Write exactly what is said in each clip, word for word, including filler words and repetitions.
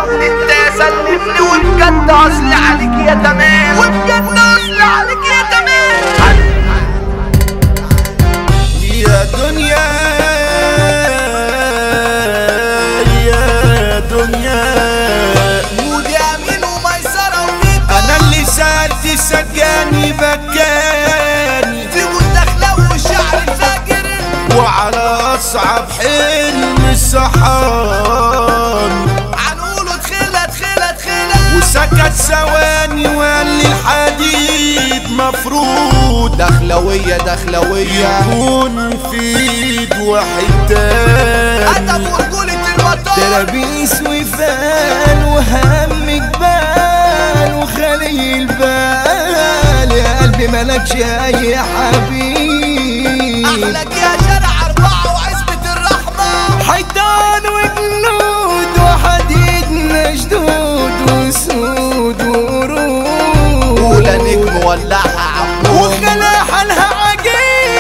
انت سلمني وبجد اصلي عليك يا تمام، وبجد اصلي عليك يا تمام. يا دنيا يا دنيا مودي امين وميسرة وفيكو، انا اللي سألت سجاني بكاني في مدخلة والشعر الفاجر، وعلى اصعب حلم الصحان عنقوله تخيلة تخيلة تخيلة، وسكت ثواني وقال لي الحديد مفروض دخلوية دخلوية يكون في ايد واحد تاني. أدب ورجولة الوطن، ترابيس وفال وهم جبال وخلي البال، يا قلبي ملكش اي حبيب. أحلك يا شارع أربعة وعزبة الرحمة، حيطان وجنود وحديد مشدود وسود وقرود، ولا نجم ولعها عمود، وخلا حالها عجيب.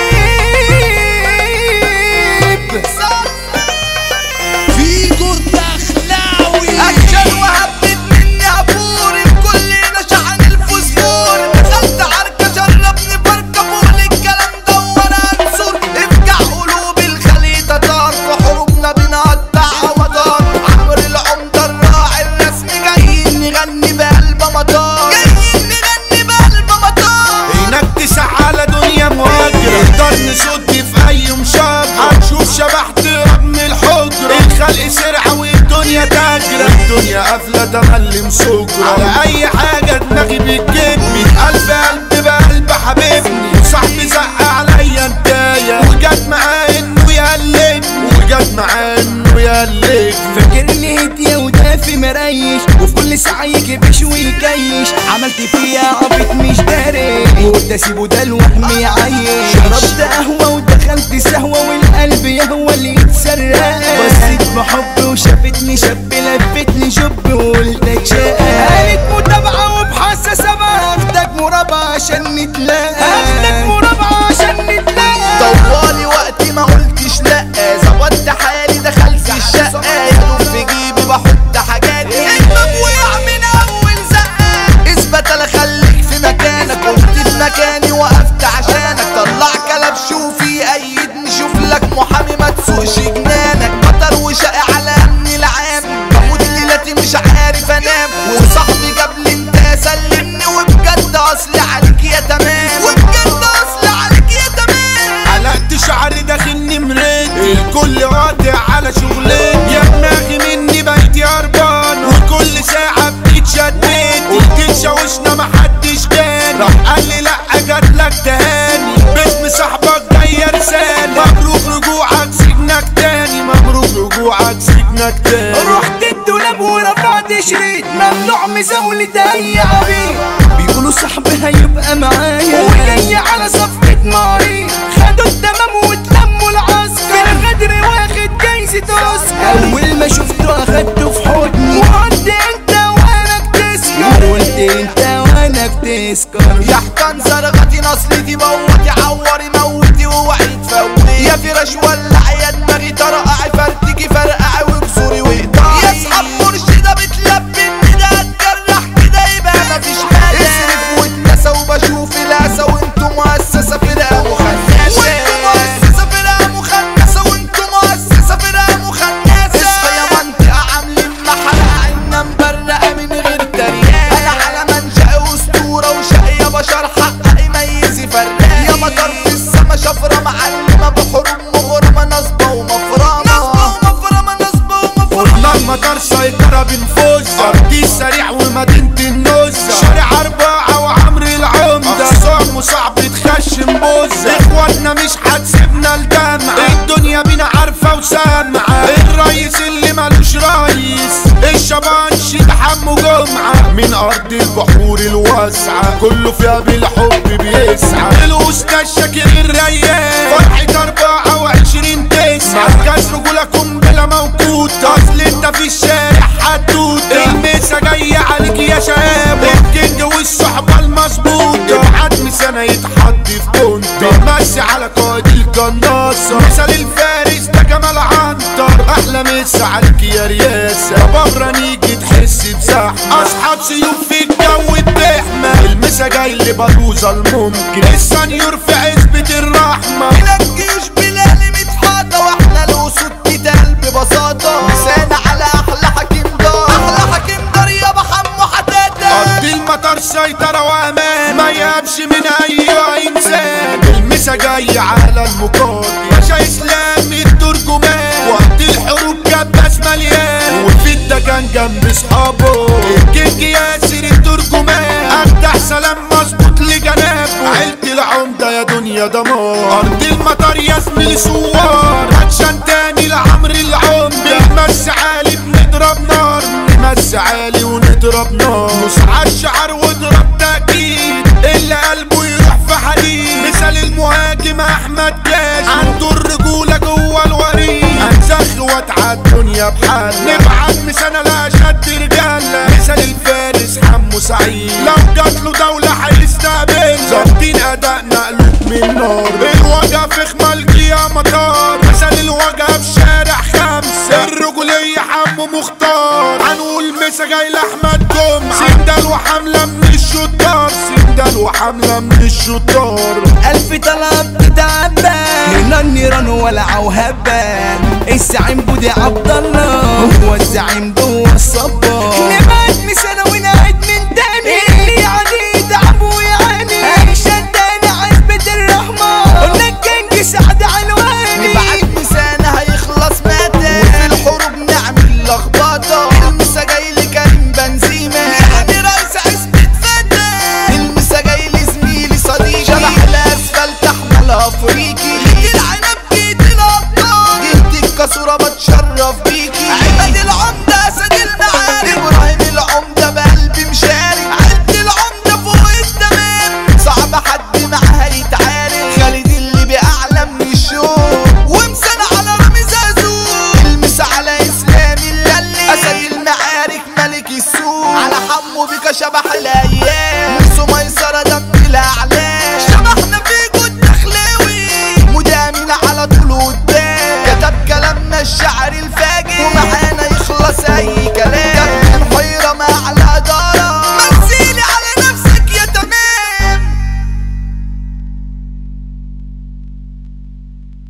فيكو الدخلاوي أكشن وهبت مني عبور، الكل نشع عن الفوسفور، دخلت عركة شربني بركب والكلام ده وانا انصر، افجع قلوب الخليطة طار في حروبنا بنقطع ومطار، عمرو العمدة الراعي الرسمي جايين نغني بقلب مطار، جايين نغني بقلب مطار. هناك تسع على دنيا مهاجرة، نقدر نصد في اي مشاجرة، هتشوف شبح تهرب من الحجرة، الخلق سرعة والدنيا تاجرة، الدنيا قافلة تملم سكرة، على اي حاجة دماغي بتجيبني، قلب قلب بقلب حبيبني، وصاحبي زق عليا انتايا، وجت معاه انه يقلبني، وجت معاه انه يقلبني. فاكرني هدية ودافي مريش، وفي كل ساعة يكبش ويكيش، عملت فيها عبيط مش داري، وقلت اسيبه ده لوحمي يعيش، شربت قهوة ودخلت سهوة والقلب يهوى اللي يتسرق، بصيت بحب وشافتني شاب لفتني شب وقلتك شقة، قالت متابعة وبحساسة باخدك مرابعة عشان نتلاقى، هاخدك مرابعة عشان نتلاقى. طوالي وقتي ما قلتش لأ، ظبطت حالي دخلت الشقة، يا دوب في جيبي بحط حاجاتي، الباب وقع من أول زقة، اثبت أنا خليك في مكانك، قلت في مكاني وقفت عشانك، طلع كلب شوفي أيدني، شوف لك محامي ما تسوقش جنانك، خطر وشقي على أمني العام، بموت ليلتي مش عارف أنام، وصاحبي جاب لي أنت سلمني، وبجد أصلي عليك يا تمام، وبجد أصلي عليك يا تمام. حلقت شعري داخلني مريتي، الكل قاطع على شغلتي، يا دماغي مني بقيت هربان، وكل ساعة بتتشتت، قلت تشوشنا محدش جاني، راح قال لي لأ جاتلك تهاني، باسم صاحبك جاية رسالة، مبروك رجوعك سجنك تاني، مبروك رجوعك سجنك تاني. رحت الدولاب ورفعت شريط، ممنوع مزاولة اي عبيد، بيقولوا صاحبي هيبقى معايا وجاي على صفقة مريض، خدوا التمام واتلموا العسكر، الغدر واخد جايزة اوسكار، اول ما شفته اخدته في حضني، وقلت انت وانا بتسكر، قلت انت وانا بتسكر. يا حكان زرغتي نصلتي موتي عوري موتي ووعي تفوتي، يا فراش ولع يا دماغي طرقعي فرتكي فرقعي وكسوري وقطعي، يا اصحاب مرشدة بتلبني ده اتجرح كده يبقى مفيش مال، اصرف واتنسى وبشوف الاسى، وانتوا مؤسسة فرقة مخنثة، وانتوا مؤسسة فرقة مخنثة، وانتوا مؤسسة فرقة مخنثة. اصحى يا منطقة عاملين محرقة عنا مبرقة من غير تريقة، انا على منشأ اسطورة وشقي بشر حقق يميز يفرق، يا مطر في السما شفرة معلمة بحروب مغرمة نصبة ومفرمة، نصبة ومفرمة نصبة ومفرمة. لما دار سيطرة بنفوزها، أرضي سريع ومدينة النزة، شارع أربعة وعمرو العمدة، صعب وصعب تخشم بوزة، إخواتنا مش هتسيبنا الدمعة، الدنيا بينا عارفة وسامعة، الرئيس اللي مالوش رئيس، الشبانش ده حمو جمعة، من أرض البحور الواسعة، كله فيها بالحب بيسعى، الأستاذ شاكر الريان، فرحة أربعة وعشرين تسعة، مركز رجولكم بلا موجودة، أصل أنت في الشارع حدودة، الميسة جاية عليك يا شباب، الكينج والصحبة المظبوطة، ابعت سنة يتحط في كونتر، ماشي على قائد القناصة، مثال الفارس ده جمال عنتر، أحلى مسا عليك يا رياسة، بره نيجي تحب حتة زحمة اصحاب سيوف في الجو الدحمة المسا جاي اللي بدوزة الممكن السنيور في عزبة الرحمة بلا الجيوش بلا متحاطة واحنا الاسود قتال ببساطة مسانا على احلى حكيم دار احلى حكيم دار يابا حمو حدادة ارض المطر سيطرة وامان ما يهبش من اي انسان المسا جاي على المقاضي باشا اسلامي الترجمان وقت الحروب كباس مليان وفي الدكان جنب اصحابه الكينج ياسر الترجمان افتح سلام مظبوط لجنابه عيلة العمدة يا دنيا دمار ارض المطر يا زميلي سوار عشان تاني لعمر العمدة نمس عالي بنضرب نار نمس عالي ونضرب نار نص عالشعر واضرب تأكيد اللي قلبه يروح في حديد مثال المهاجم احمد كاش عنده الرجولة جوه الوريد هنزخ واتعى الدنيا بحالة نبعت مسانة لأشد رجالة مثال الفارس حمو سعيد لو جاتله دولة هيستقبل ظابطين ادائنا قلوب من نار الوجه في خمالجي يا مطار مثال الوجه في شارع خمسة الرجولية حمو مختار هنقول مسا جاي لأحمد جم سندال وحملة من الشطار سندال وحملة من الشطار ألف طلب تتعبان من النيران ولع وهبان الزعيم بودي عبد الله هو الزعيم جوه الصبار نبعت مسانة ونعيد من تاني اللي يعني يتعب ويعاني عيشان تاني عزبة الرحمة قلنا الجنج سعد علواني نبعت مسانة هيخلص ماتا وفي الحروب نعمل لخبطة المسا جاي لكريم بنزيمة يعني رئيس عزبة فتى المسا جاي لزميلي صديقي شبح الاسفلت احمل افريقي جيت العنب جيت الابطال جيت الكسورة بتشرف بيكي عماد العمدة اسد المعارك ابراهيم العمدة بقلبي مشارك عد العمدة فوق التمام صعب حد معاها يتعارك خالد اللي بأعلى من الشوق ومسانة على رامي زازو المس على اسلام اللي اسد المعارك ملك السوق على حمو بيكا شبح الايام نفسه ميسرة دم الاعلام شبحنا في جود دخلاوي مدامين على طول قدام كتب كلامنا الشعر الفاجر ومعانا يخلص اي